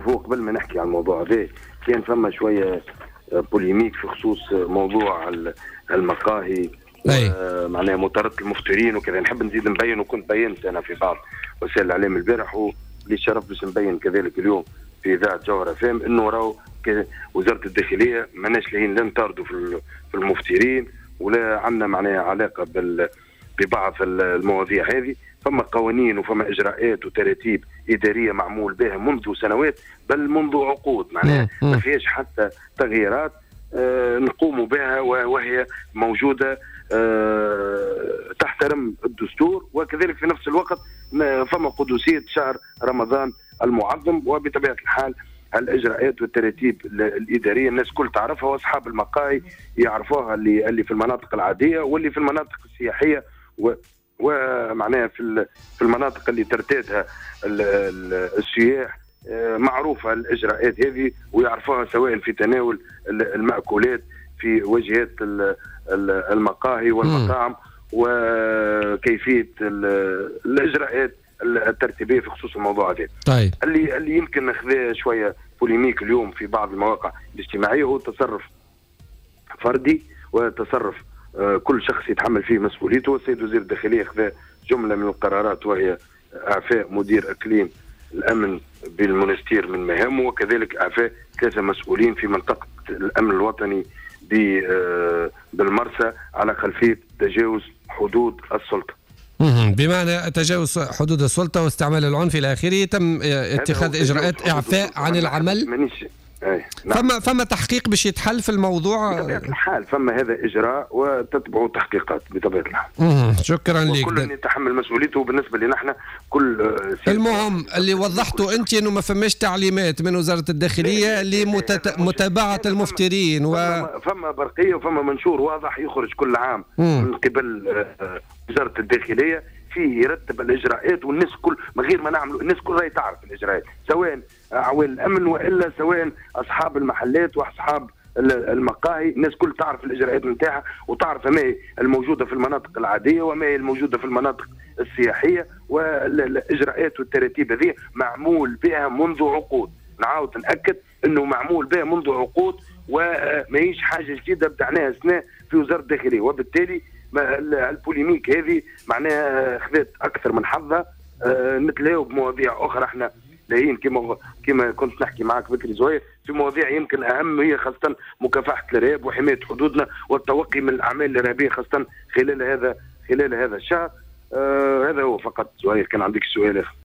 شوفوا قبل ما نحكي عن الموضوع هذا كان فما شويه بوليميك في خصوص موضوع المقاهي معناها مطارده المفطرين وكذا. نحب نزيد نبين، وكنت بينت انا في بعض وسائل الاعلام البارح ولي شرف باش نبين كذلك اليوم في اذاعه جوهره فهم انه راهو وزاره الداخليه ماناش لاهين لا نطاردوا في المفطرين ولا عندنا معناها علاقه ببعض المواضيع هذه. فما قوانين وفما اجراءات وتراتيب اداريه معمول بها منذ سنوات بل منذ عقود، معناها ما فيهاش حتى تغييرات نقوم بها وهي موجوده تحترم الدستور، وكذلك في نفس الوقت فما قدسيه شهر رمضان المعظم. وبطبيعه الحال الاجراءات والتراتيب الاداريه الناس كل تعرفها، واصحاب المقاهي يعرفوها اللي في المناطق العاديه واللي في المناطق السياحيه ومعناها في المناطق اللي ترتادها السياح معروفه الاجراءات هذه ويعرفوها، سواء في تناول المأكولات في وجهات المقاهي والمطاعم وكيفيه الاجراءات الترتيبيه في خصوص الموضوع هذا. طيب. اللي يمكن ناخذه شويه بوليميك اليوم في بعض المواقع الاجتماعيه هو تصرف فردي وتصرف كل شخص يتحمل فيه مسؤوليته. والسيد وزير الداخليه اخذ جمله من القرارات وهي اعفاء مدير اقليم الامن بالمنستير من مهامه، وكذلك اعفاء 3 مسؤولين في منطقه الامن الوطني بالمرسى على خلفيه تجاوز حدود السلطه. بمعنى تجاوز حدود السلطه واستعمال العنف الى اخره. تم اتخاذ اجراءات اعفاء عن العمل. نعم. فما تحقيق باش يتحل في الموضوع بطبيعه الحال، فما هذا اجراء وتتبع تحقيقات بطبيعه الحال. شكرا لك. وكل يتحمل مسؤوليته. بالنسبه لنا احنا كل المهم اللي وضحته انت انه ما فماش تعليمات من وزاره الداخليه لمتابعه المفترين فما برقيه وفما منشور واضح يخرج كل عام من قبل وزاره الداخليه فيه يرتب الاجراءات، والناس كل ما غير ما نعملوا الناس كل راهي تعرف الاجراءات، سواء عوائل الامن والا سواء اصحاب المحلات واصحاب المقاهي. الناس كل تعرف الاجراءات نتاعها وتعرف ما هي الموجوده في المناطق العاديه وما هي الموجوده في المناطق السياحيه. والاجراءات والتراتيب هذه معمول بها منذ عقود. نعاود ناكد انه معمول بها منذ عقود وما هيش حاجه جديده بدعناها اثناء في وزاره الداخليه. وبالتالي البوليميك هذه معناها خذت اكثر من حظها. نتلاقوا بمواضيع اخرى احنا لاهين كما كنت نحكي معك بكري زوير في مواضيع يمكن اهم، هي خاصه مكافحه الارهاب وحمايه حدودنا والتوقي من الاعمال الارهابيه خاصه خلال هذا الشهر. هذا هو فقط. زوير كان عندك سؤال اخر؟